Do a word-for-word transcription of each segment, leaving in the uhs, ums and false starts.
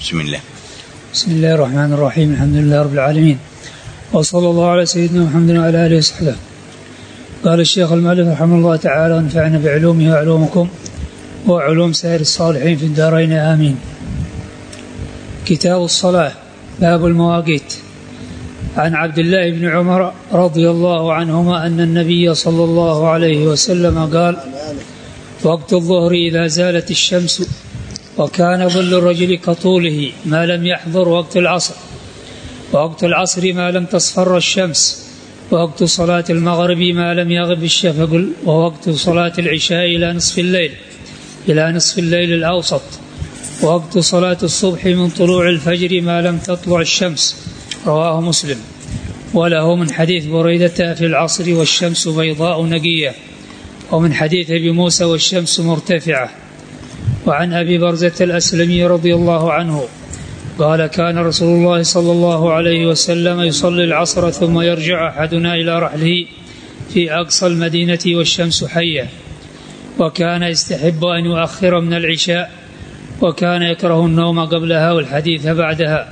بسم الله. بسم الله الرحمن الرحيم. الحمد لله رب العالمين، وصلى الله على سيدنا محمد وعلى آله وصحبه. قال الشيخ المؤلف رحمه الله تعالى: ونفعنا بعلومه وعلومكم وعلوم سائر الصالحين في الدارين آمين. كتاب الصلاة، باب المواقيت. عن عبد الله بن عمر رضي الله عنهما أن النبي صلى الله عليه وسلم قال: وقت الظهر إذا زالت الشمس، وكان ظل الرجل كطوله ما لم يحضر وقت العصر، ووقت العصر ما لم تصفر الشمس، ووقت صلاة المغرب ما لم يغب الشفق، ووقت صلاة العشاء إلى نصف الليل إلى نصف الليل الأوسط، ووقت صلاة الصبح من طلوع الفجر ما لم تطلع الشمس. رواه مسلم. وله من حديث بريدة في العصر والشمس بيضاء نقية، ومن حديث أبي موسى والشمس مرتفعة. وعن أبي برزة الأسلمي رضي الله عنه قال: كان رسول الله صلى الله عليه وسلم يصلي العصر ثم يرجع أحدنا إلى رحله في أقصى المدينة والشمس حية، وكان يستحب أن يؤخر من العشاء، وكان يكره النوم قبلها والحديث بعدها،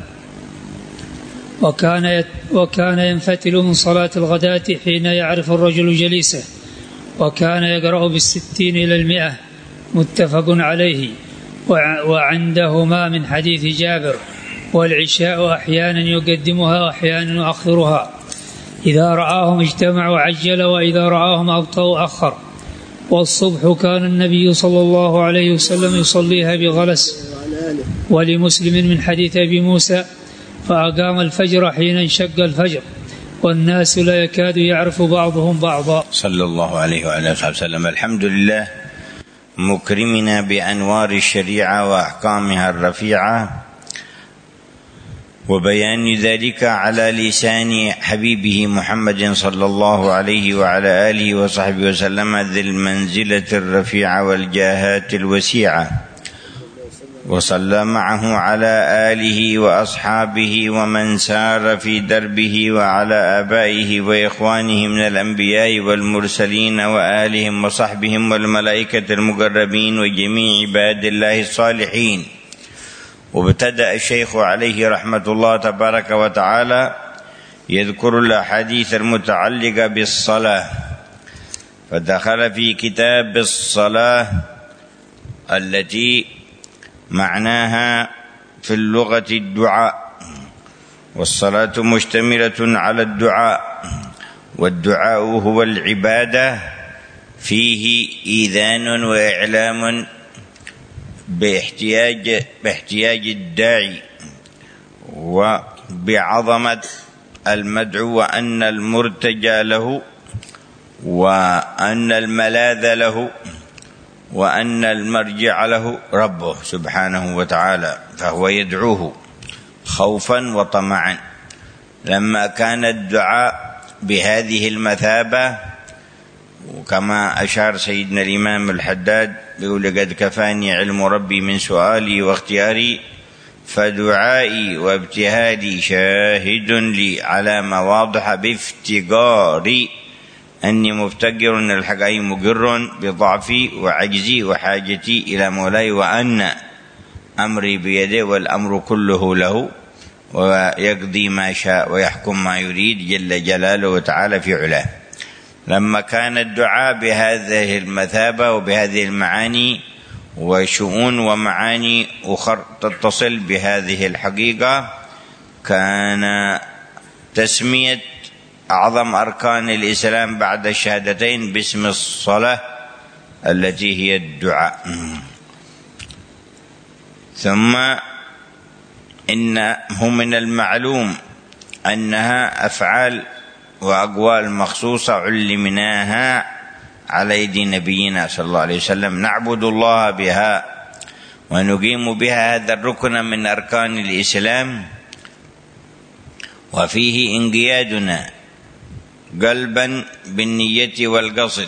وكان يت وكان ينفتل من صلاة الغداة حين يعرف الرجل جليسه، وكان يقرأ بالستين إلى المئة، متفق عليه. وعندهما من حديث جابر: والعشاء أحيانا يقدمها وأحيانا يؤخرها، إذا رآهم اجتمع عجل، وإذا رآهم أبطأ أخر. والصبح كان النبي صلى الله عليه وسلم يصليها بغلس. ولمسلم من حديث أبي موسى: فأقام الفجر حين انشق الفجر، والناس لا يكاد يعرف بعضهم بعضا. صلى الله عليه وعلى آله وسلم. الحمد لله مكرمنا بأنوار الشريعة وأحكامها الرفيعة، وبيان ذلك على لسان حبيبه محمد صلى الله عليه وعلى آله وصحبه وسلم، ذي المنزلة الرفيعة والجاهات الوسيعة. وصلى معه على آله وأصحابه ومن سار في دربه، وعلى آبائه وإخوانه من الأنبياء والمرسلين وآلهم وصحبهم والملائكة المقربين وجميع عباد الله الصالحين. وابتدأ الشيخ عليه رحمة الله تبارك وتعالى يذكر الأحاديث المتعلقة بالصلاة، فدخل في كتاب الصلاة التي معناها في اللغة الدعاء، والصلاة مشتملة على الدعاء، والدعاء هو العبادة، فيه إيذان وإعلام باحتياج باحتياج الداعي وبعظمة المدعو، وأن المرتجى له، وأن الملاذ له، وأن المرجع له ربه سبحانه وتعالى، فهو يدعوه خوفا وطمعا. لما كان الدعاء بهذه المثابة، وكما أشار سيدنا الإمام الحداد يقول: قد كفاني علم ربي من سؤالي واختياري، فدعائي وابتهالي شاهد لي على مواضح بافتقاري، أني مفتقر إن الحقائق مقر بضعفي وعجزي وحاجتي إلى مولاي، وأن أمري بيده والأمر كله له، ويقضي ما شاء ويحكم ما يريد جل جلاله وتعالى في علاه. لما كان الدعاء بهذه المثابة وبهذه المعاني وشؤون ومعاني أخرى تتصل بهذه الحقيقة، كان تسمية أعظم أركان الإسلام بعد الشهادتين باسم الصلاة التي هي الدعاء. ثم إنه من المعلوم أنها أفعال وأقوال مخصوصة علمناها على يد نبينا صلى الله عليه وسلم، نعبد الله بها ونقيم بها هذا الركن من أركان الإسلام، وفيه انقيادنا قلبا بالنية والقصد،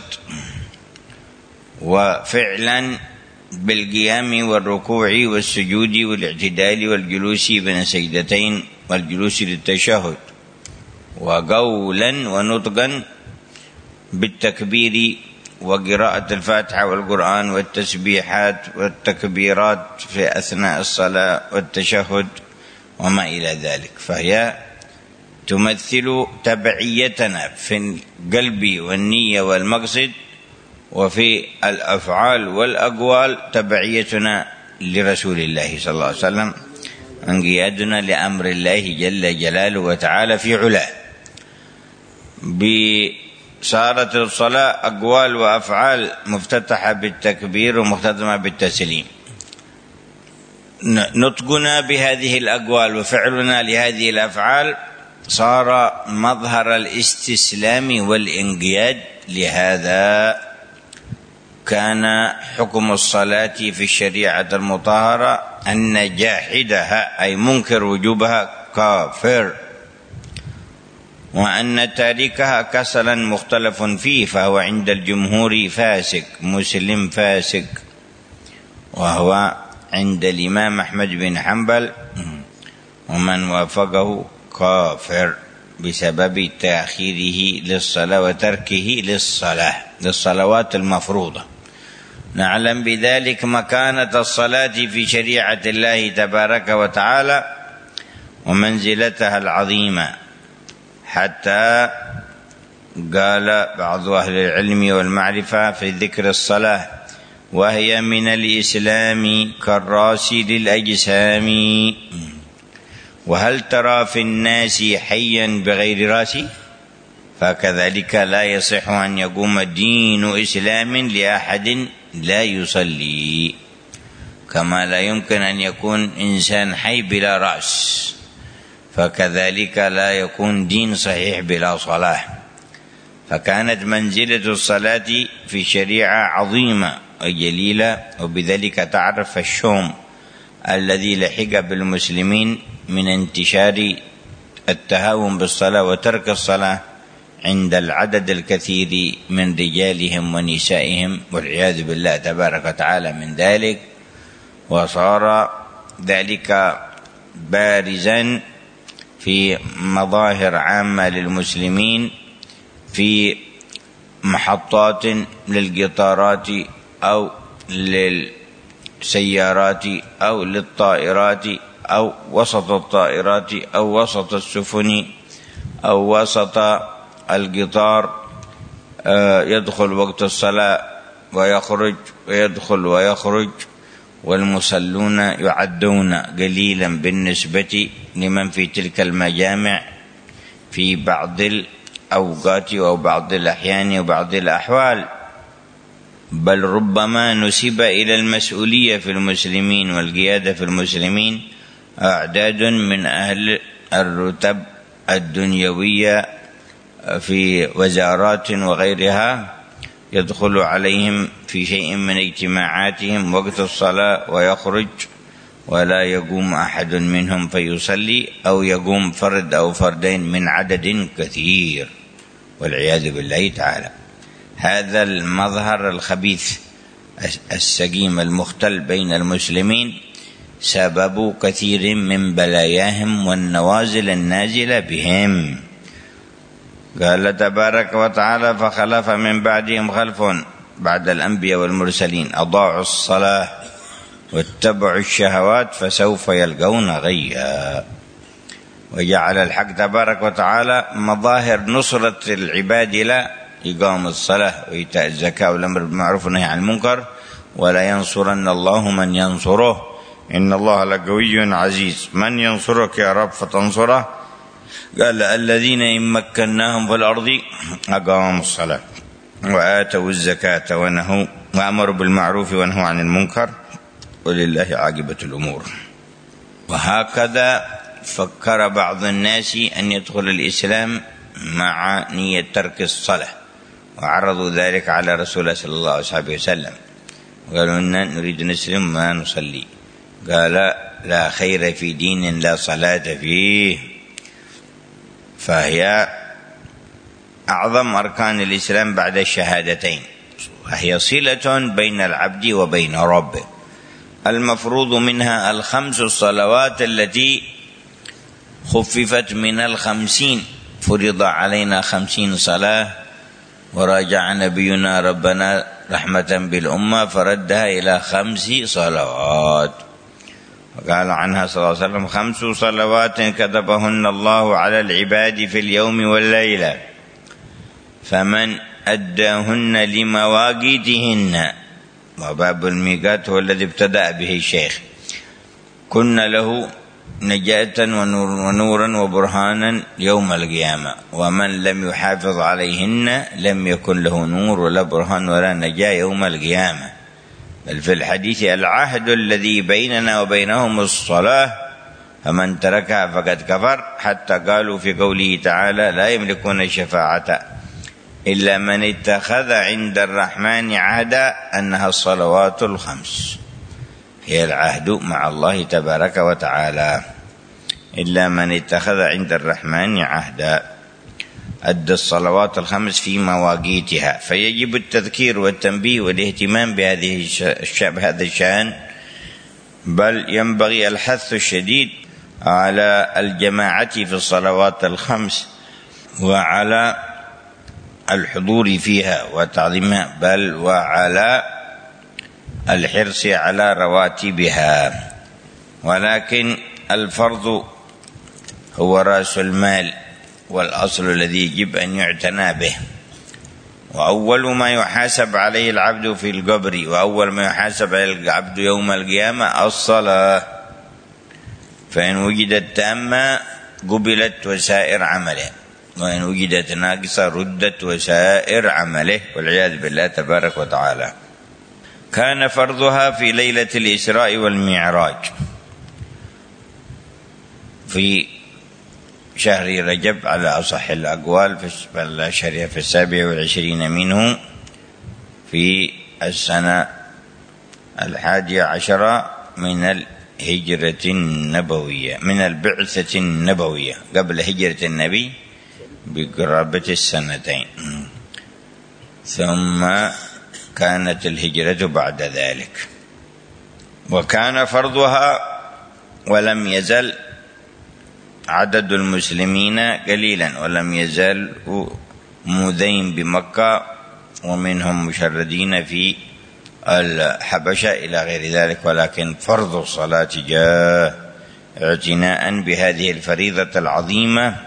وفعلا بالقيام والركوع والسجود والاعتدال والجلوس بين السجدتين والجلوس للتشهد، وقولا ونطقا بالتكبير وقراءة الفاتحة والقرآن والتسبيحات والتكبيرات في أثناء الصلاة والتشهد وما إلى ذلك، فهي تمثل تبعيتنا في القلب والنية والمقصد، وفي الأفعال والأقوال تبعيتنا لرسول الله صلى الله عليه وسلم، انقيادنا لأمر الله جل جلاله وتعالى في علاه. بصارت الصلاة أقوال وأفعال مفتتحة بالتكبير ومختتمة بالتسليم. نطقنا بهذه الأقوال وفعلنا لهذه الأفعال صار مظهر الاستسلام والانقياد. لهذا كان حكم الصلاة في الشريعة المطهرة أن جاحدها أي منكر وجوبها كافر، وأن تاركها كسلا مختلف فيه فهو عند الجمهور فاسق مسلم فاسق، وهو عند الإمام أحمد بن حنبل ومن وافقه كافر بسبب تأخيره للصلاة وتركه للصلاة للصلوات المفروضة. نعلم بذلك مكانة الصلاة في شريعة الله تبارك وتعالى ومنزلتها العظيمة، حتى قال بعض أهل العلم والمعرفة في ذكر الصلاة: وهي من الإسلام كالراس للأجسام، وهل ترى في الناس حيا بغير راس؟ فكذلك لا يصح أن يقوم دين إسلام لأحد لا يصلي، كما لا يمكن أن يكون إنسان حي بلا رأس، فكذلك لا يكون دين صحيح بلا صلاة. فكانت منزلة الصلاة في الشريعة عظيمة وجليلة، وبذلك تعرف الشوم الذي لحق بالمسلمين من انتشار التهاون بالصلاة وترك الصلاة عند العدد الكثير من رجالهم ونسائهم والعياذ بالله تبارك وتعالى من ذلك. وصار ذلك بارزا في مظاهر عامة للمسلمين في محطات للقطارات أو للسيارات أو للطائرات أو وسط الطائرات أو وسط السفن أو وسط القطار، يدخل وقت الصلاة ويخرج ويدخل ويخرج، والمصلون يعدون قليلا بالنسبة لمن في تلك المجامع في بعض الأوقات أو بعض الأحيان وبعض الأحوال، بل ربما نسب إلى المسؤولية في المسلمين والقيادة في المسلمين أعداد من أهل الرتب الدنيوية في وزارات وغيرها يدخل عليهم في شيء من اجتماعاتهم وقت الصلاة ويخرج، ولا يقوم أحد منهم فيصلي، أو يقوم فرد أو فردين من عدد كثير والعياذ بالله تعالى. هذا المظهر الخبيث السقيم المختل بين المسلمين سبب كثير من بلاياهم والنوازل النازلة بهم. قال تبارك وتعالى: فخلف من بعدهم خلف بعد الأنبياء والمرسلين أضاعوا الصلاة واتبعوا الشهوات فسوف يلقون غيا. وجعل الحق تبارك وتعالى مظاهر نصرة العباد لا إقام الصلاة وإيتاء الزكاة والأمر بالمعروف والنهي عن المنكر، ولا ينصرن الله من ينصره إن الله لقوي عزيز. من ينصرك يا رب فتنصره؟ قال: الذين إن مكناهم في الأرض أقاموا الصلاة وآتوا الزكاة ونهوا وأمروا بالمعروف ونهوا عن المنكر ولله عاقبة الأمور. وهكذا فكر بعض الناس أن يدخل الإسلام مع نية ترك الصلاة، وعرضوا ذلك على رسول الله صلى الله عليه وسلم، قالوا إننا نريد نسلم ما نصلي. قال: لا خير في دين لا صلاة فيه. فهي أعظم أركان الإسلام بعد الشهادتين، وهي صلة بين العبد وبين ربه. المفروض منها الخمس الصلوات التي خففت من الخمسين، فرض علينا خمسين صلاة وراجع نبينا ربنا رحمة بالأمة فردها إلى خمس صلوات، وقال عنها صلى الله عليه وسلم: خمس صلوات كتبهن الله على العباد في اليوم والليلة، فمن أداهن لمواقيتهن، وباب الميقات هو الذي ابتدأ به الشيخ، كن له نجاة ونور ونورا وبرهانا يوم القيامة، ومن لم يحافظ عليهن لم يكن له نور ولا برهان ولا نجاة يوم القيامة. بل في الحديث: العهد الذي بيننا وبينهم الصلاة، فمن تركها فقد كفر، حتى قالوا في قوله تعالى: لا يملكون الشفاعة إلا من اتخذ عند الرحمن عهدا، أنها الصلوات الخمس، هي العهد مع الله تبارك وتعالى، إلا من اتخذ عند الرحمن عهدا، أدى الصلوات الخمس في مواقيتها. فيجب التذكير والتنبيه والاهتمام بهذه بهذا الشأن، بل ينبغي الحث الشديد على الجماعة في الصلوات الخمس وعلى الحضور فيها وتعظيمها، بل وعلى الحرص على رواتبها. ولكن الفرض هو رأس المال والأصل الذي يجب أن يعتنى به، وأول ما يحاسب عليه العبد في القبر، وأول ما يحاسب عليه العبد يوم القيامة الصلاة، فإن وجدت تامة قبلت وسائر عمله، وإن وجدت ناقصة ردت وسائر عمله، والعياذ بالله تبارك وتعالى. كان فرضها في ليلة الإسراء والمعراج في شهر رجب على أصح الأقوال، في الشهر في السابع والعشرين منه في السنة الحادية عشرة من الهجرة النبوية، من البعثة النبوية، قبل هجرة النبي بقرابة السنتين، ثم كانت الهجرة بعد ذلك. وكان فرضها ولم يزل عدد المسلمين قليلا، ولم يزال مذين بمكة، ومنهم مشردين في الحبشة إلى غير ذلك، ولكن فرض الصلاة جاء اعتناء بهذه الفريضة العظيمة.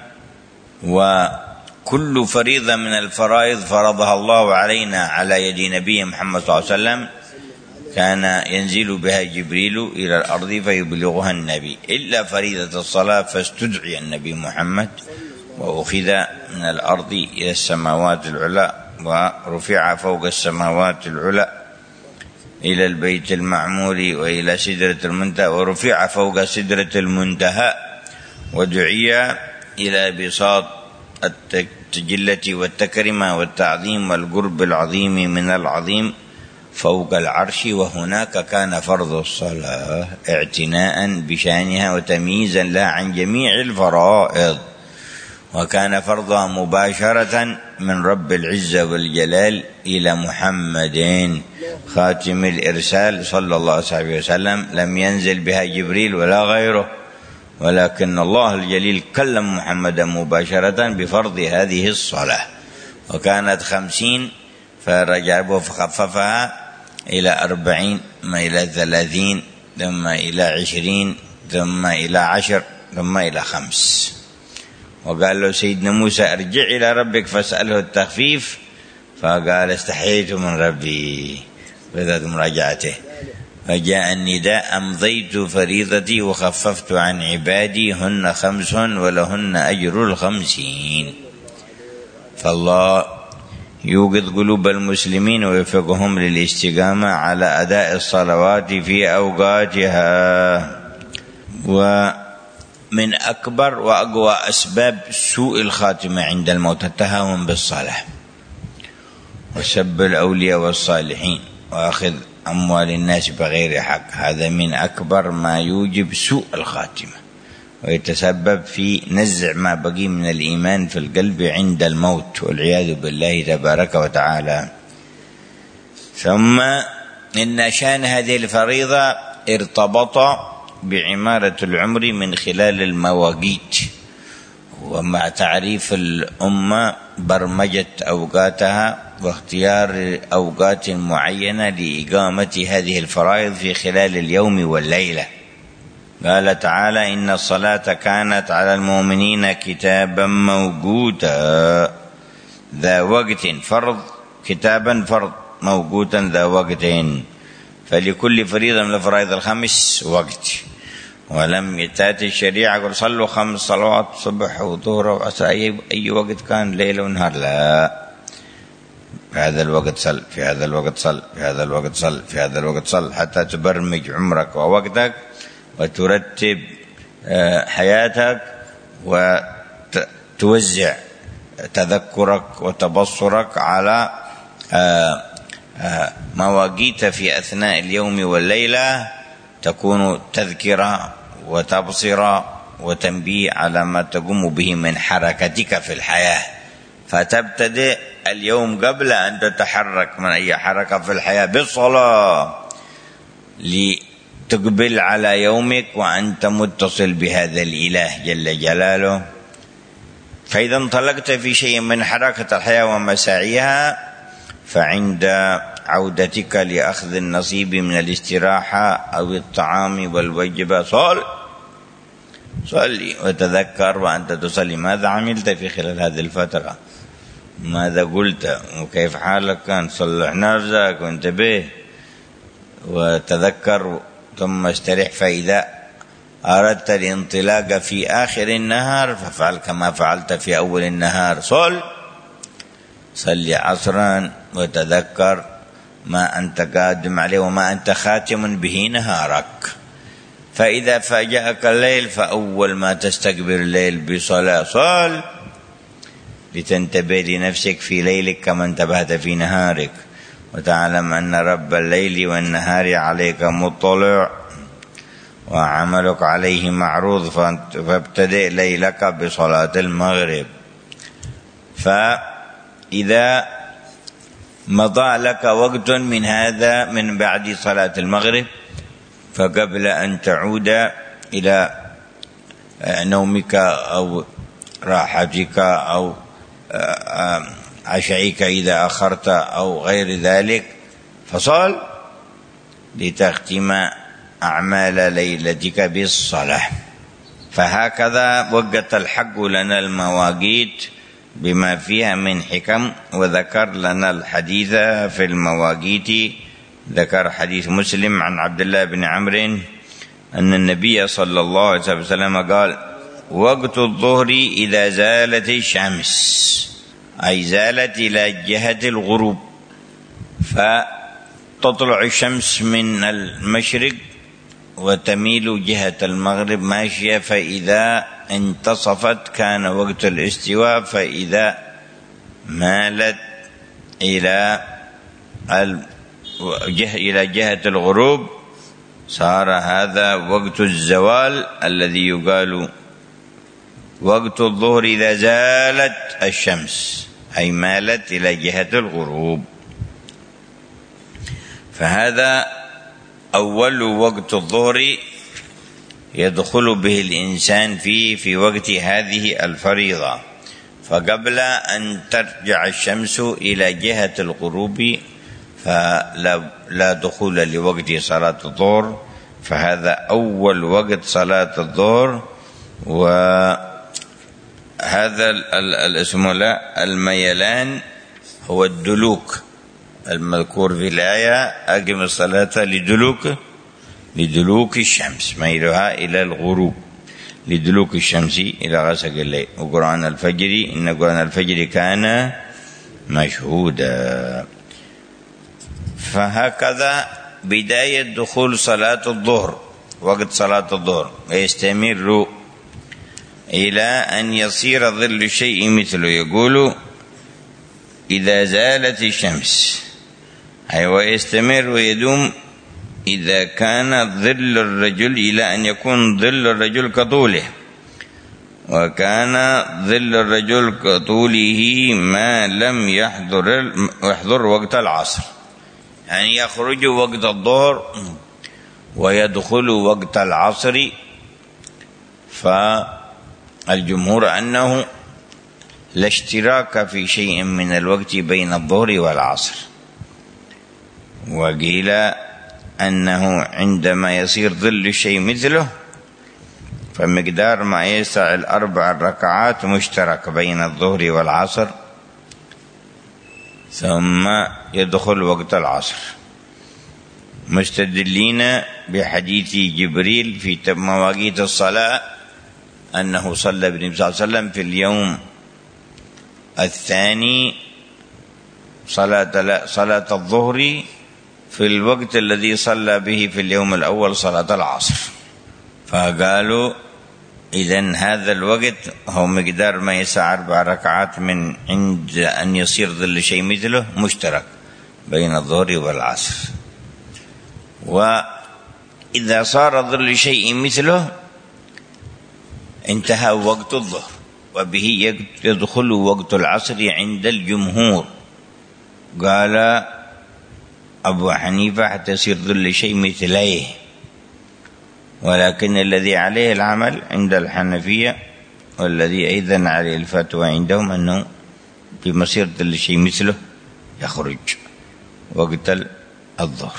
وكل فريضة من الفرائض فرضها الله علينا على يد نبي محمد صلى الله عليه وسلم كان ينزل بها جبريل إلى الأرض فيبلغها النبي، إلا فريضة الصلاة، فاستدعي النبي محمد وأخذ من الأرض إلى السماوات العلى، ورفع فوق السماوات العلى إلى البيت المعمور وإلى سدرة المنتهى، ورفع فوق سدرة المنتهى، ودعي إلى بساط التجلة والتكرمة والتعظيم والقرب العظيم من العظيم فوق العرش. وهناك كان فرض الصلاة اعتناء بشانها وتمييزا لها عن جميع الفرائض، وكان فرضها مباشرة من رب العزة والجلال إلى محمد خاتم الإرسال صلى الله عليه وسلم، لم ينزل بها جبريل ولا غيره، ولكن الله الجليل كلم محمدا مباشرة بفرض هذه الصلاة. وكانت خمسين فرجع فخففها إلى أربعين، ثم إلى ثلاثين، ثم إلى عشرين، ثم إلى عشر، ثم إلى خمس. وقال له سيدنا موسى: ارجع إلى ربك فاسأله التخفيف، فقال: استحييت من ربي، بذات مراجعته. فجاء النداء: أمضيت فريضتي وخففت عن عبادي، هن خمس ولهن أجر الخمسين. فالله يوقظ قلوب المسلمين ويوفقهم للاستقامة على أداء الصلوات في أوقاتها. ومن أكبر وأقوى أسباب سوء الخاتمة عند الموت التهاون بالصلاة وسب الأولياء والصالحين وأخذ أموال الناس بغير حق، هذا من أكبر ما يوجب سوء الخاتمة ويتسبب في نزع ما بقي من الإيمان في القلب عند الموت، والعياذ بالله تبارك وتعالى. ثم إن شأن هذه الفريضة ارتبط بعمارة العمر من خلال المواقيت، ومع تعريف الأمة برمجت أوقاتها واختيار أوقات معينة لإقامة هذه الفرائض في خلال اليوم والليلة. قال تعالى: إن الصلاة كانت على المؤمنين كتابا موقوتا ذا وقت، فرض كتابا فرض، موقوتا ذا وقت، فلكل فريضة من الفرائض الخمس وقت. ولم تأتي الشريعة قل صلوا خمس صلوات صبح وظهر وعصر أي, أي وقت كان، ليل ونهار، لا، في هذا الوقت صل، في هذا الوقت صل، في هذا الوقت صل، في هذا الوقت صل، حتى تبرمج عمرك ووقتك وترتب حياتك وتوزع تذكرك وتبصرك على مواقيت في أثناء اليوم والليلة تكون تذكرة وتبصرة وتنبيه على ما تقوم به من حركتك في الحياة، فتبتدئ اليوم قبل أن تتحرك من أي حركة في الحياة بالصلاة لتقبل على يومك وأنت متصل بهذا الإله جل جلاله. فإذا انطلقت في شيء من حركة الحياة ومساعيها، فعند عودتك لأخذ النصيب من الاستراحة أو الطعام والوجبة صل صلي وتذكر وأنت تصلي ماذا عملت في خلال هذه الفترة، ماذا قلت وكيف حالك كان. صلح نفسك وانتبه وتذكر، ثم استرح. فإذا أردت الانطلاق في آخر النهار ففعل كما فعلت في أول النهار، صل صلي عصرا وتذكر ما أنت قادم عليه وما أنت خاتم به نهارك. فإذا فاجأك الليل فأول ما تستقبل الليل بصلاة صل لتنتبه لنفسك في ليلك كما انتبهت في نهارك، وتعلم أن رب الليل والنهار عليك مطلع وعملك عليه معروض، فابتدئ ليلك بصلاة المغرب. فإذا مضى لك وقت من هذا من بعد صلاة المغرب، فقبل أن تعود إلى نومك أو راحتك أو عشائك إذا أخرت أو غير ذلك، فصل لتختم أعمال ليلتك بالصلاة. فهكذا وقت الحق لنا المواقيت بما فيها من حكم. وذكر لنا الحديث في المواقيت، ذكر حديث مسلم عن عبد الله بن عمرو أن النبي صلى الله عليه وسلم قال: وقت الظهر إذا زالت الشمس، أي زالت إلى جهة الغروب، فتطلع الشمس من المشرق وتميل جهة المغرب ماشية، فإذا انتصفت كان وقت الاستواء، فإذا مالت إلى إلى جهة الغروب صار هذا وقت الزوال الذي يقال وقت الظهر إذا زالت الشمس، أي مالت إلى جهة الغروب. فهذا أول وقت الظهر يدخل به الإنسان فيه في وقت هذه الفريضة. فقبل أن ترجع الشمس إلى جهة الغروب فلا لا دخول لوقت صلاة الظهر، فهذا أول وقت صلاة الظهر. وهذا الاسم لا الميلان هو الدلوك المذكور في الآية: أقم الصلاة لدلوك لدلوك الشمس، ميلها إلى الغروب، لدلوك الشمس إلى غسق الليل. وقرآن الفجر إن قرآن الفجر كان مشهودا. فهكذا بداية دخول صلاة الظهر، وقت صلاة الظهر، ويستمر إلى أن يصير ظل الشيء مثله. يقول إذا زالت الشمس، أي ويستمر ويدوم إذا كان ظل الرجل إلى أن يكون ظل الرجل كطوله، وكان ظل الرجل كطوله ما لم يحضر يحضر وقت العصر، يعني يخرج وقت الظهر ويدخل وقت العصر. فالجمهور أنه لا اشتراك في شيء من الوقت بين الظهر والعصر. وقيل أنه عندما يصير ظل الشيء مثله فمقدار ما يسع الأربع ركعات مشترك بين الظهر والعصر، ثم يدخل وقت العصر، مستدلين بحديث جبريل في مواقيت الصلاة أنه صلى بالنبي صلى الله عليه وسلم في اليوم الثاني صلاة صلاة الظهر في الوقت الذي صلى به في اليوم الأول صلاة العصر. فقالوا إذن هذا الوقت هو مقدار ما يسع أربع ركعات من عند أن يصير ظل شيء مثله مشترك بين الظهر والعصر. وإذا صار ظل شيء مثله انتهى وقت الظهر، وبه يدخل وقت العصر عند الجمهور. قال أبو حنيفة حتى يصير ظل شيء مثليه، ولكن الذي عليه العمل عند الحنفية والذي أيضا عليه الفتوى عندهم أنه بمصير ظل شيء مثله يخرج وقت الظهر.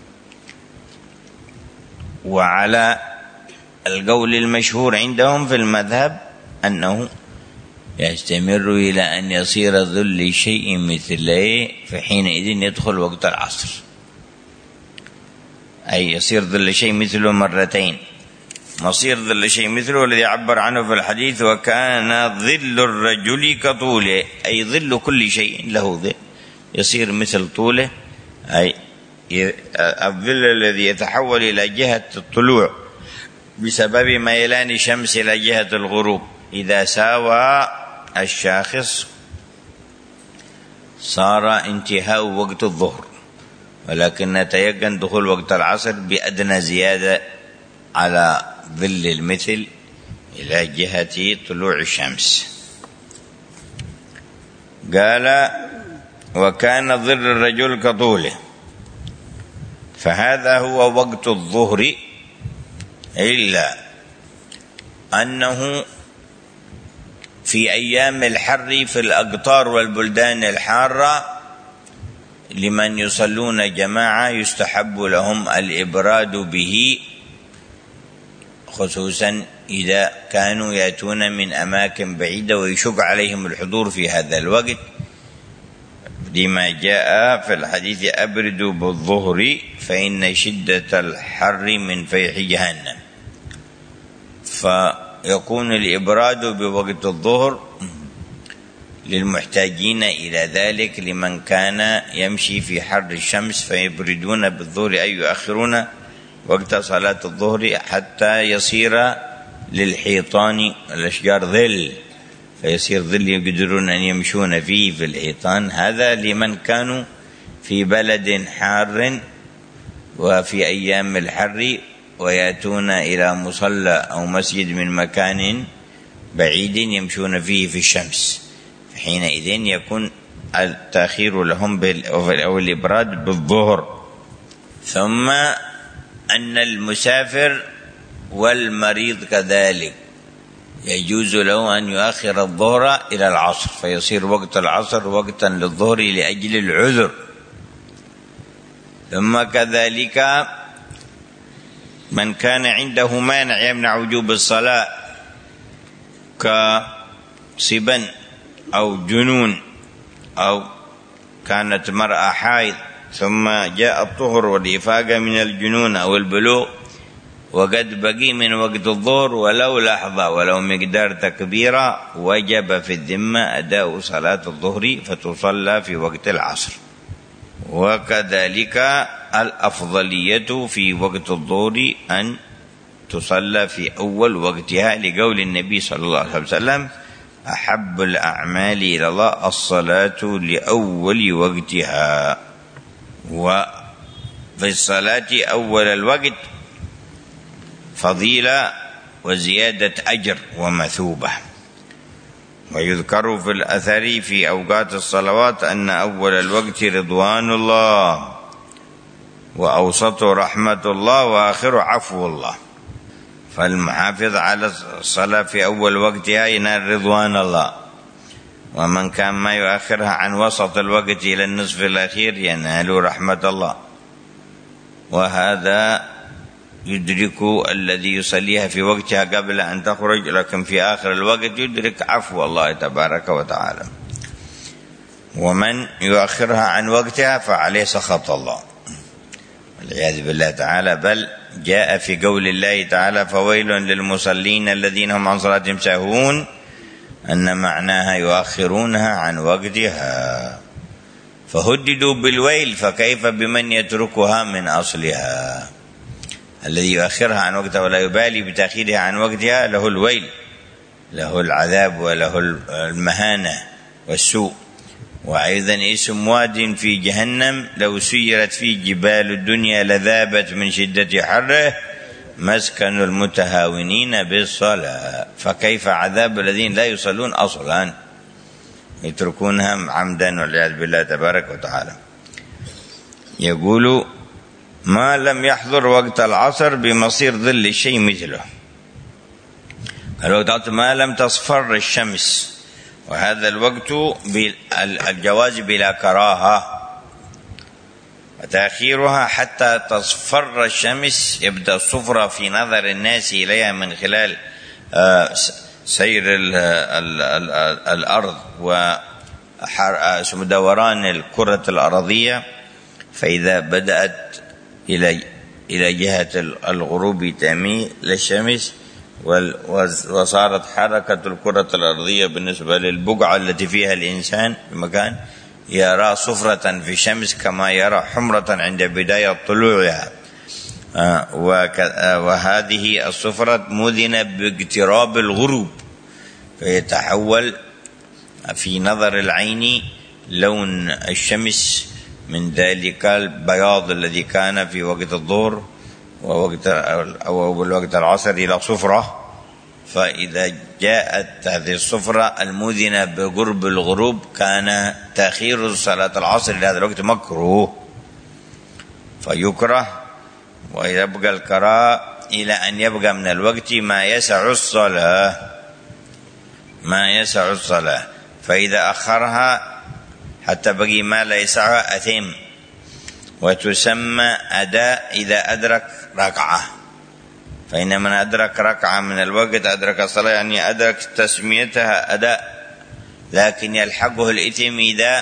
وعلى القول المشهور عندهم في المذهب أنه يستمر إلى أن يصير ظل شيء مثله، فحينئذ يدخل وقت العصر، أي يصير ظل شيء مثله مرتين. مصير ظل شيء مثله الذي عبر عنه في الحديث وكان ظل الرجل كطوله، أي ظل كل شيء له ظل يصير مثل طوله، أي الظل الذي يتحول إلى جهة الطلوع بسبب ميلان الشمس إلى جهة الغروب. إذا ساوى الشاخص صار انتهاء وقت الظهر، ولكن نتيقن دخول وقت العصر بأدنى زيادة على ظل المثل إلى جهة طلوع الشمس. قال وكان ظل الرجل كطوله، فهذا هو وقت الظهر، إلا أنه في أيام الحر في الأقطار والبلدان الحارة لمن يصلون جماعة يستحب لهم الإبراد به، خصوصا إذا كانوا يأتون من أماكن بعيدة ويشق عليهم الحضور في هذا الوقت، لما جاء في الحديث أبردوا بالظهر فإن شدة الحر من فيح جهنم. فيكون الإبراد بوقت الظهر للمحتاجين إلى ذلك، لمن كان يمشي في حر الشمس فيبردون بالظهر أي يؤخرون وقت صلاة الظهر حتى يصير للحيطان الأشجار ظل، فيصير ظل يقدرون أن يمشون فيه في الحيطان. هذا لمن كانوا في بلد حار وفي أيام الحر ويأتون إلى مصلى أو مسجد من مكان بعيد يمشون فيه في الشمس، حينئذ يكون التأخير لهم أو الإبراد بالظهر. ثم أن المسافر والمريض كذلك يجوز له أن يؤخر الظهر إلى العصر، فيصير وقت العصر وقتا للظهر لأجل العذر. ثم كذلك من كان عنده مانع يمنع وجوب الصلاة كصبا أو جنون، أو كانت مرأة حائض ثم جاء الطهر والإفاقة من الجنون أو البلوغ وقد بقي من وقت الظهر ولو لحظة ولو مقدار تكبيرة، وجب في الذمة أداء صلاة الظهر فتصلى في وقت العصر. وكذلك الأفضلية في وقت الظهر أن تصلى في أول وقتها، لقول النبي صلى الله عليه وسلم أحب الأعمال إلى الله الصلاة لأول وقتها. وفي الصلاة أول الوقت فضيلة وزيادة أجر ومثوبة. ويذكر في الأثر في أوقات الصلوات أن أول الوقت رضوان الله، وأوسط رحمة الله، وآخر عفو الله. فالمحافظ على الصلاة في أول وقتها ينال رضوان الله، ومن كان ما يؤخرها عن وسط الوقت إلى النصف الأخير ينال رحمة الله، وهذا يدرك الذي يصليها في وقتها قبل أن تخرج، لكن في آخر الوقت يدرك عفو الله تبارك وتعالى. ومن يؤخرها عن وقتها فعليه سخط الله والعياذ بالله تعالى. بل جاء في قول الله تعالى: فويل للمصلين الذين هم عن صلاتهم ساهون، أن معناها يؤخرونها عن وقتها، فهددوا بالويل، فكيف بمن يتركها من أصلها؟ الذي يؤخرها عن وقتها ولا يبالي بتأخيرها عن وقتها له الويل، له العذاب وله المهانة والسوء. وأيضا اسم واد في جهنم لو سيرت فيه جبال الدنيا لذابت من شدة حره، مسكن المتهاونين بالصلاة، فكيف عذاب الذين لا يصلون أصلا يتركونها عمدا والعياذ بالله تبارك وتعالى. يقول: ما لم يحضر وقت العصر بمصير ظل الشيء مثله. الوقت ما لم تصفر الشمس، وهذا الوقت بالجواز بلا كراهة، وتأخيرها حتى تصفر الشمس، يبدأ الصفرة في نظر الناس إليها من خلال سير الأرض ودوران الكرة الأرضية، فإذا بدأت إلى إلى جهة الغروب تميل للشمس، وصارت حركة الكرة الأرضية بالنسبة للبقعة التي فيها الإنسان بمكان يرى صفرة في الشمس كما يرى حمرة عند بداية طلوعها، وهذه الصفرة مذنة باقتراب الغروب، فيتحول في نظر العين لون الشمس من ذلك البياض الذي كان في وقت الظهر ووقت أو الوقت العصر إلى صفرة. فإذا جاءت هذه الصفرة المذنة بقرب الغروب كان تأخير صلاة العصر إلى هذا الوقت مكروه، فيكره، ويبقى الكراهة إلى أن يبقى من الوقت ما يسع الصلاة ما يسع الصلاة فإذا أخرها حتى بقي ما لا يسعها أثم. وتسمى أداء إذا أدرك ركعة، فإن من أدرك ركعة من الوقت أدرك الصلاة، يعني أدرك تسميتها أداء، لكن يلحقه الإثم إذا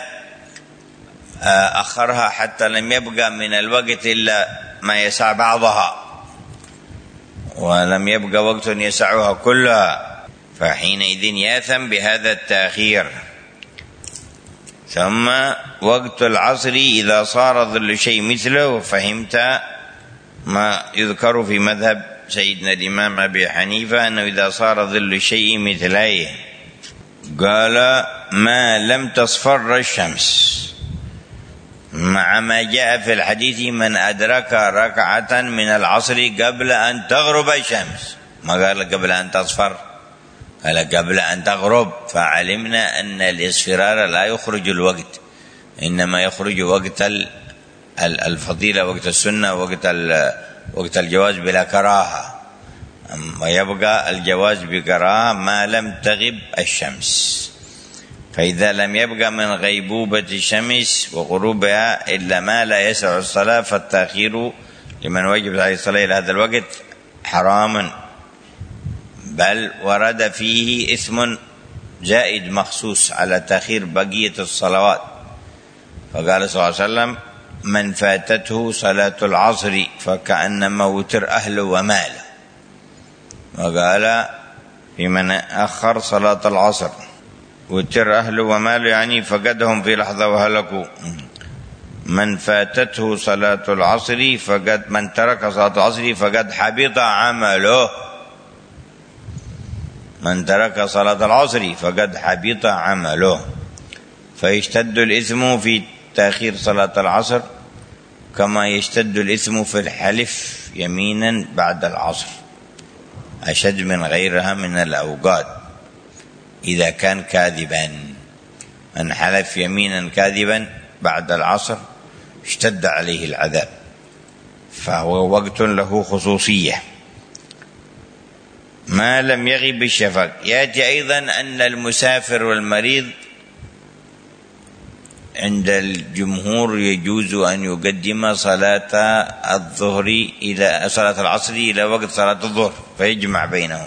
أخرها حتى لم يبقى من الوقت إلا ما يسع بعضها، ولم يبقى وقت يسعها كلها، فحينئذ يأثم بهذا التأخير. ثم وقت العصر إذا صار ظل شيء مثله، فهمت ما يذكر في مذهب سيدنا الإمام أبي حنيفة أنه إذا صار ظل شيء مثله، قال: ما لم تصفر الشمس، مع ما جاء في الحديث: من أدرك ركعة من العصر قبل أن تغرب الشمس، ما قال قبل أن تصفر، قال قبل أن تغرب، فعلمنا أن الإصفرار لا يخرج الوقت، إنما يخرج وقت الفضيلة، وقت السنة، وقت وقت الجواز بلا كراهة، ويبقى الجواز بكراهة ما لم تغب الشمس. فإذا لم يبقى من غيبوبة الشمس وغروبها إلا ما لا يسع الصلاة، فالتأخير لمن وجب عليه الصلاة إلى هذا الوقت حرام، بل ورد فيه إثم زائد مخصوص على تأخير بقية الصلوات. فقال صلى الله عليه وسلم: من فاتته صلاة العصر فكأنما وتر أهله وماله. وقال في من أخر صلاة العصر وتر أهله وماله، يعني فقدهم في لحظة وهلكوا. من فاتته صلاة العصر فقد من ترك صلاة العصر فقد حبط عمله، من ترك صلاة العصر فقد حبط عمله. فيشتد الإثم في تأخير صلاة العصر كما يشتد الإثم في الحلف يمينا بعد العصر، أشد من غيرها من الأوقات إذا كان كاذبا. من حلف يمينا كاذبا بعد العصر اشتد عليه العذاب، فهو وقت له خصوصية. ما لم يغب الشفق. يأتي أيضا أن المسافر والمريض عند الجمهور يجوز أن يقدم صلاة الظهر إلى صلاة العصر إلى وقت صلاة الظهر فيجمع بينهم،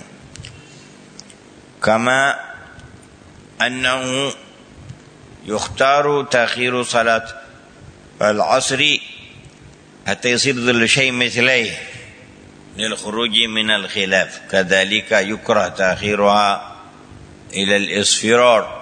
كما أنه يختار تأخير صلاة العصر حتى يصير ظل شيء مثليه للخروج من الخلاف، كذلك يكره تأخيرها إلى الإصفرار،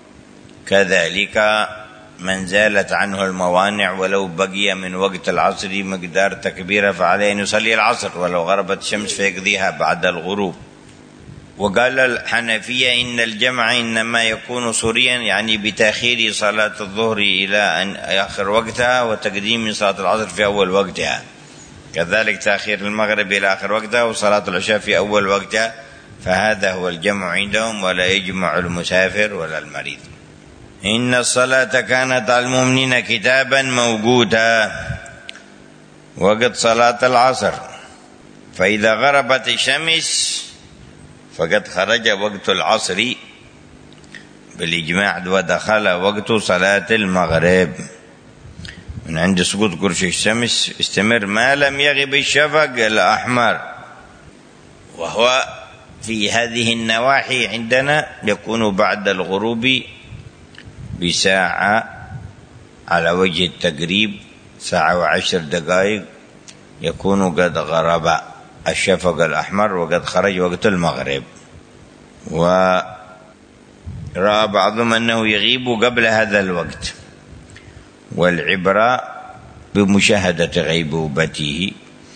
كذلك من زالت عنه الموانع ولو بقي من وقت العصر مقدار تكبيرة فعليه أن يصلي العصر ولو غربت الشمس فيقضيها بعد الغروب. وقال الحنفية إن الجمع إنما يكون صوريا، يعني بتأخير صلاة الظهر إلى أن آخر وقتها وتقديم صلاة العصر في أول وقتها، كذلك تأخير المغرب إلى آخر وقتها وصلاة العشاء في أول وقتها، فهذا هو الجمع عندهم، ولا يجمع المسافر ولا المريض. إن الصلاة كانت على المؤمنين كتابا موقوتا، وقت صلاة العصر، فإذا غربت الشمس فقد خرج وقت العصر بالإجماع ودخل وقت صلاة المغرب. من عند سقوط قرش الشمس استمر ما لم يغب الشفق الأحمر، وهو في هذه النواحي عندنا يكون بعد الغروب بساعة على وجه التقريب، ساعة وعشر دقائق يكون قد غرب الشفق الأحمر وقد خرج وقت المغرب. ورأى بعضهم أنه يغيب قبل هذا الوقت، والعبرة بمشاهدة غيبوبته،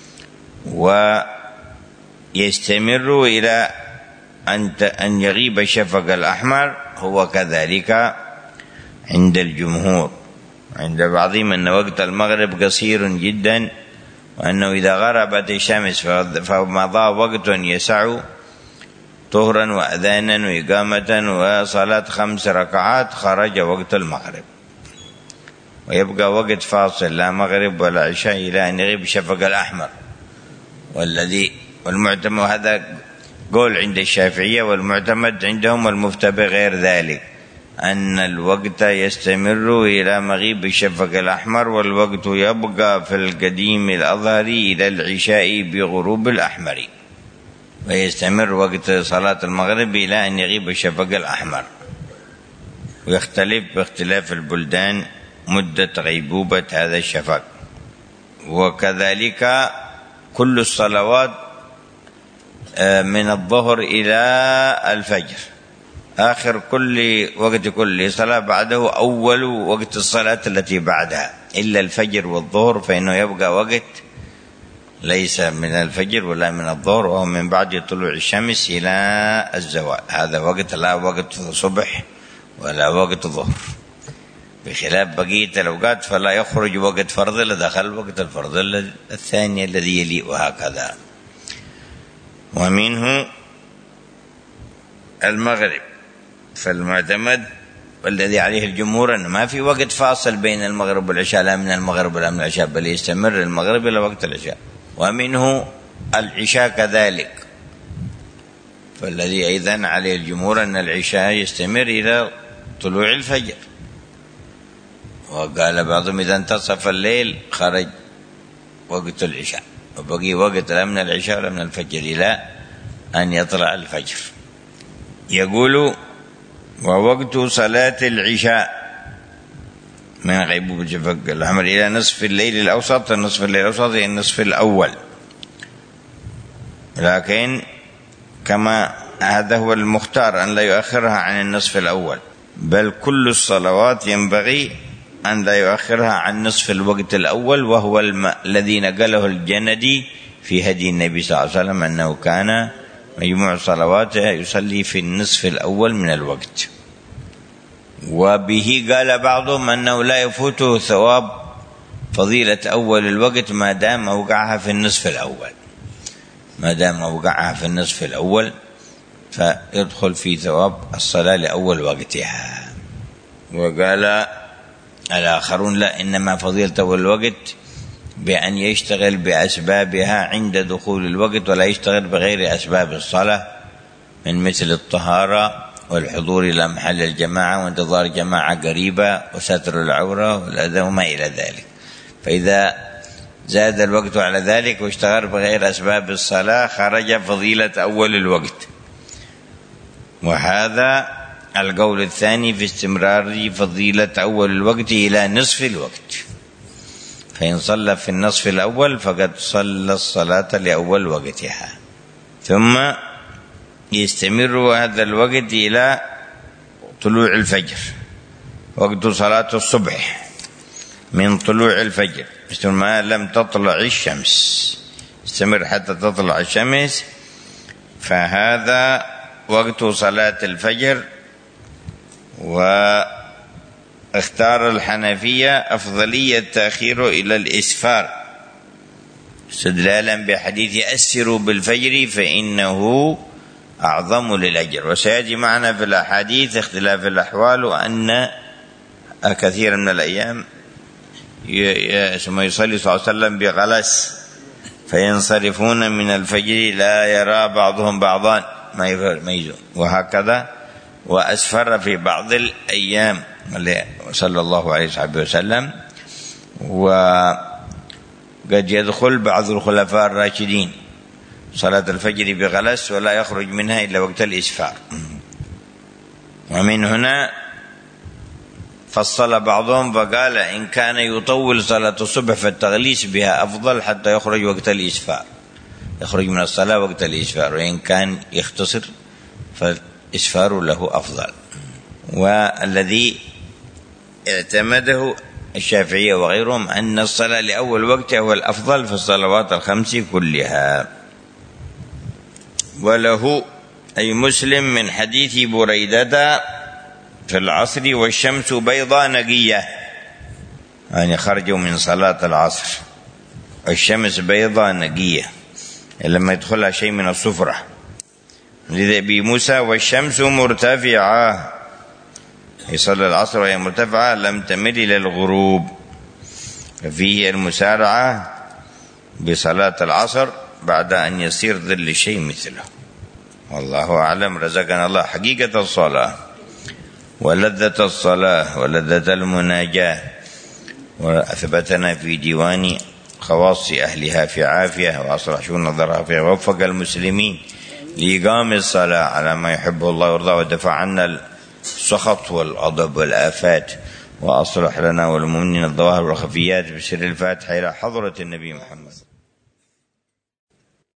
ويستمر إلى أن يغيب الشفق الأحمر. هو كذلك عند الجمهور، عند بعضهم أن وقت المغرب قصير جدا، وأنه إذا غربت الشمس فمضى وقت يسع طهرا وأذانا وإقامة وصلاة خمس ركعات خرج وقت المغرب، ويبقى وقت فاصل لا مغرب ولا عشاء إلى أن يغيب الشفق الأحمر. والذي والمعتمد، هذا قول عند الشافعية، والمعتمد عندهم والمفتبر غير ذلك، أن الوقت يستمر إلى مغيب الشفق الأحمر، والوقت يبقى في القديم الأظهر إلى العشاء بغروب الأحمر، ويستمر وقت صلاة المغرب إلى أن يغيب الشفق الأحمر. ويختلف باختلاف البلدان مدة غيبوبة هذا الشفق. وكذلك كل الصلوات من الظهر إلى الفجر، آخر كل وقت كل صلاة بعده أول وقت الصلاة التي بعدها، إلا الفجر والظهر فإنه يبقى وقت ليس من الفجر ولا من الظهر، وهو من بعد طلوع الشمس إلى الزوال، هذا وقت لا وقت صبح ولا وقت ظهر، بخلاف بقية الأوقات فلا يخرج وقت فرض لدخل وقت الفرض الثاني الذي يلي، وهكذا. ومنه المغرب، فالمعتمد والذي عليه الجمهور أنه ما في وقت فاصل بين المغرب والعشاء، لا من المغرب ولا من العشاء، بل يستمر المغرب إلى وقت العشاء. ومنه العشاء كذلك، فالذي أيضا عليه الجمهور أن العشاء يستمر إلى طلوع الفجر. وقال بعضهم إذا انتصف الليل خرج وقت العشاء، وبقي وقت لا من العشاء ولا من الفجر إلى أن يطلع الفجر. يقول ووقت صلاة العشاء من غيبوبة الشفق الأحمر إلى نصف الليل الأوسط، النصف الليل الأوسط هي النصف الأول، لكن كما هذا هو المختار أن لا يؤخرها عن النصف الأول، بل كل الصلوات ينبغي أن لا يؤخرها عن نصف الوقت الأول، وهو الذي نقله الجندي في هدي النبي صلى الله عليه وسلم أنه كان مجموع صلواته يصلي في النصف الأول من الوقت. وبه قال بعضهم أنه لا يفوته ثواب فضيلة أول الوقت ما دام أوقعها في النصف الأول، ما دام أوقعها في النصف الأول فيدخل في ثواب الصلاة لأول وقتها. وقال الآخرون لا، إنما فضيلة أول الوقت بأن يشتغل بأسبابها عند دخول الوقت، ولا يشتغل بغير أسباب الصلاة من مثل الطهارة والحضور إلى محل الجماعة وانتظار جماعة قريبة وستر العورة والأذى وما إلى ذلك. فإذا زاد الوقت على ذلك واشتغل بغير أسباب الصلاة خرج فضيلة أول الوقت. وهذا القول الثاني في استمرار فضيلة أول الوقت إلى نصف الوقت، فإن صلى في النصف الأول فقد صلى الصلاة لأول وقتها، ثم يستمر هذا الوقت إلى طلوع الفجر، وقت صلاة الصبح من طلوع الفجر مثل ما لم تطلع الشمس، استمر حتى تطلع الشمس، فهذا وقت صلاة الفجر. واختار الحنفية أفضلية تأخيره إلى الإسفار استدلالا بحديث أسروا بالفجر فإنه أعظم للأجر. وسيأتي معنا في الأحاديث اختلاف الأحوال، وأن كثيرا من الأيام ثم يصلي صلى الله عليه وسلم بغلس فينصرفون من الفجر لا يرى بعضهم بعضا ما يميزون، وهكذا وأسفر في بعض الأيام صلى الله عليه وسلم. وقد يدخل بعض الخلفاء الراشدين صلاة الفجر بغلس ولا يخرج منها إلا وقت الإسفار. ومن هنا فصل بعضهم فقال إن كان يطول صلاة الصبح فالتغليس بها أفضل حتى يخرج وقت الإسفار، يخرج من الصلاة وقت الإسفار، وإن كان يختصر فالإسفار له أفضل. والذي اعتمده الشافعية وغيرهم أن الصلاة لأول وقت هو الأفضل في الصلوات الخمس كلها. وله أي مسلم من حديث بريدة في العصر والشمس بيضاء نقية، يعني خرجوا من صلاة العصر والشمس بيضاء نقية لما يدخلها شيء من الصفرة. لذا أبي موسى والشمس مرتفعة، يصلي العصر وهي مرتفعة لم تمل إلى الغروب، ففيه المسارعة بصلاة العصر بعد أن يصير ظل شيء مثله. والله أعلم. رزقنا الله حقيقة الصلاة ولذة الصلاة ولذة المناجاة، وأثبتنا في ديوان خواص أهلها في عافية، وأصلح شؤون نظرها فيها، ووفق المسلمين لإقام الصلاة على ما يحبه الله ويرضاه، ودفع عنا السخط والغضب والآفات، وأصلح لنا والمؤمنين الظواهر والخفيات بسر الفاتحة إلى حضرة النبي محمد.